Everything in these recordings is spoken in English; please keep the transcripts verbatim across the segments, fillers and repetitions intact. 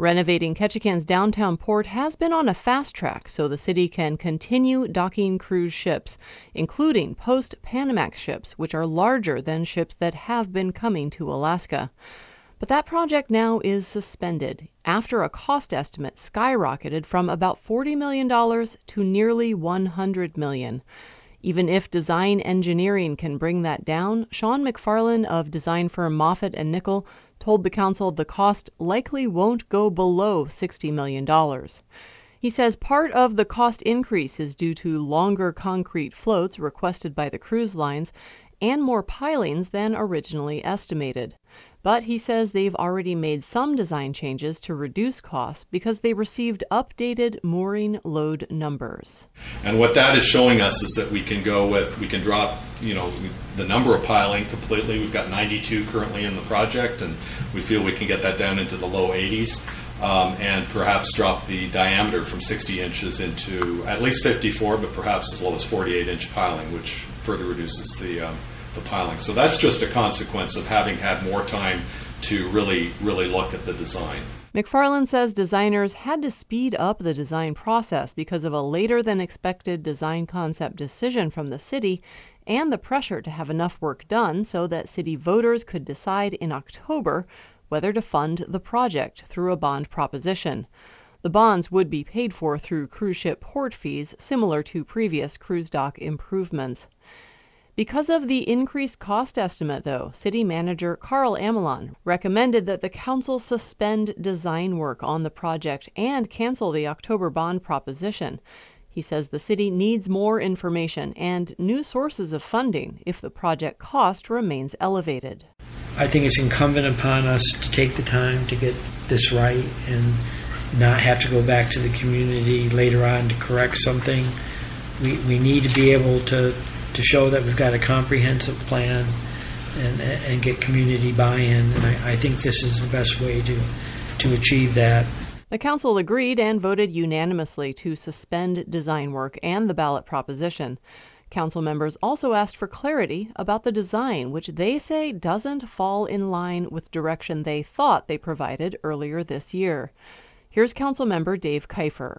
Renovating Ketchikan's downtown port has been on a fast track so the city can continue docking cruise ships, including post-Panamax ships, which are larger than ships that have been coming to Alaska. But that project now is suspended after a cost estimate skyrocketed from about forty million dollars to nearly one hundred million dollars. Even if design engineering can bring that down, Sean McFarland of design firm Moffatt and Nichol told the council the cost likely won't go below sixty million dollars. He says part of the cost increase is due to longer concrete floats requested by the cruise lines and more pilings than originally estimated. But he says they've already made some design changes to reduce costs because they received updated mooring load numbers. And what that is showing us is that we can go with, we can drop, you know, the number of piling completely. We've got ninety-two currently in the project, and we feel we can get that down into the low eighties, um, and perhaps drop the diameter from sixty inches into at least fifty-four, but perhaps as low as forty-eight inch piling, which further reduces the um, the piling. So that's just a consequence of having had more time to really, really look at the design. McFarland says designers had to speed up the design process because of a later than expected design concept decision from the city and the pressure to have enough work done so that city voters could decide in October whether to fund the project through a bond proposition. The bonds would be paid for through cruise ship port fees, similar to previous cruise dock improvements. Because of the increased cost estimate, though, City Manager Carl Amelon recommended that the council suspend design work on the project and cancel the October bond proposition. He says the city needs more information and new sources of funding if the project cost remains elevated. I think it's incumbent upon us to take the time to get this right and not have to go back to the community later on to correct something. We, we need to be able to to show that we've got a comprehensive plan and and get community buy-in. And I, I think this is the best way to, to achieve that. The council agreed and voted unanimously to suspend design work and the ballot proposition. Council members also asked for clarity about the design, which they say doesn't fall in line with direction they thought they provided earlier this year. Here's council member Dave Kiefer.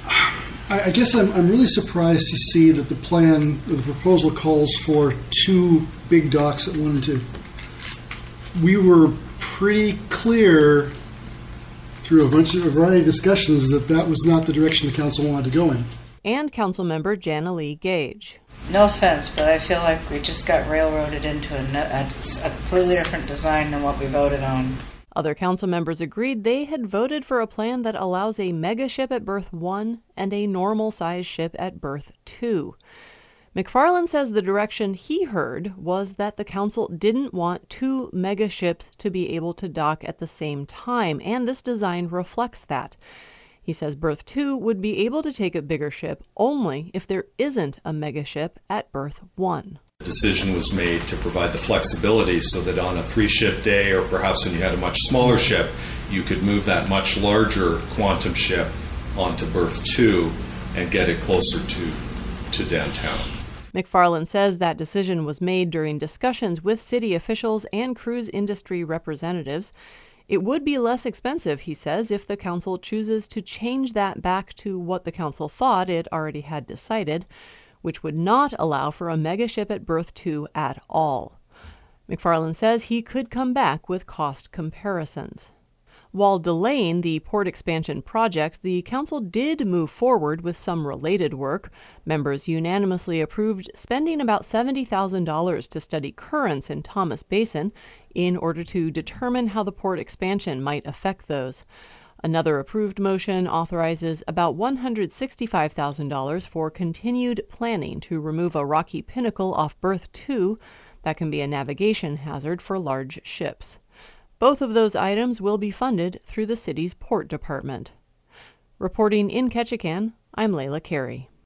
I guess I'm, I'm really surprised to see that the plan, the proposal calls for two big docks at one and two. We were pretty clear through a bunch of a variety of discussions that that was not the direction the council wanted to go in. And council member Jana Lee Gage. No offense, but I feel like we just got railroaded into a, a, a completely different design than what we voted on. Other council members agreed they had voted for a plan that allows a mega ship at berth one and a normal-sized ship at berth two. McFarland says the direction he heard was that the council didn't want two mega ships to be able to dock at the same time, and this design reflects that. He says berth two would be able to take a bigger ship only if there isn't a mega ship at berth one. The decision was made to provide the flexibility so that on a three-ship day, or perhaps when you had a much smaller ship, you could move that much larger quantum ship onto berth two and get it closer to, to downtown. McFarland says that decision was made during discussions with city officials and cruise industry representatives. It would be less expensive, he says, if the council chooses to change that back to what the council thought it already had decided, which would not allow for a mega ship at berth two at all. McFarland says he could come back with cost comparisons. While delaying the port expansion project, the council did move forward with some related work. Members unanimously approved spending about seventy thousand dollars to study currents in Thomas Basin in order to determine how the port expansion might affect those. Another approved motion authorizes about one hundred sixty-five thousand dollars for continued planning to remove a rocky pinnacle off berth two that can be a navigation hazard for large ships. Both of those items will be funded through the city's port department. Reporting in Ketchikan, I'm Layla Carey.